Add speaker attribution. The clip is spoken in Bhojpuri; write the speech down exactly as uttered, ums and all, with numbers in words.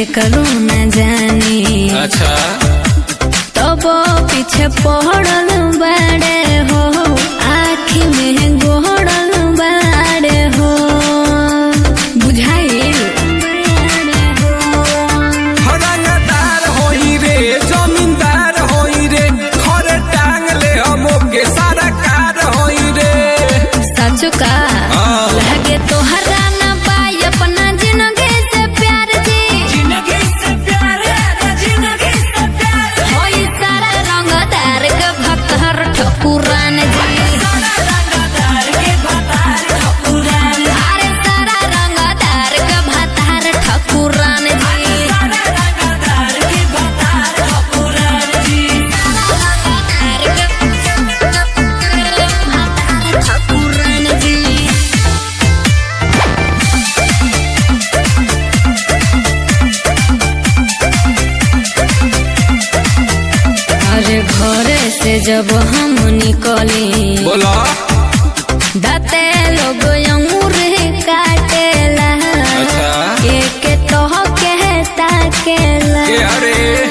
Speaker 1: के करो न जानी।
Speaker 2: अच्छा
Speaker 1: तब पीछे पड़ल बाड़े हो, आँखी में गोड़ल बाड़े हो, बुझाई
Speaker 2: रंगदार होई रे, जमींदार होई रे, घर टांग ले हमो के सारा कार होई रे।
Speaker 1: सच का लगे तो हरा ना पाई अपना जिंदगी से प्यार जी, जिंदगी से प्यार जिंदगी से प्यार होई सारा रंगदार के भक्तर ठकुरान जी, सारा रंगदार के भक्तर ठकुरान, अरे सारा रंगदार के भक्तर ठकुरान जी, सारा रंगदार के भक्तर ठकुरान जी, रंगदार के भक्तर ठकुरान जी। अरे घरे से जब हम निकली,
Speaker 2: बोला
Speaker 1: दाते लोग अंगूर काटेला,
Speaker 2: अच्छा
Speaker 1: एक तो कहता केला,
Speaker 2: के अरे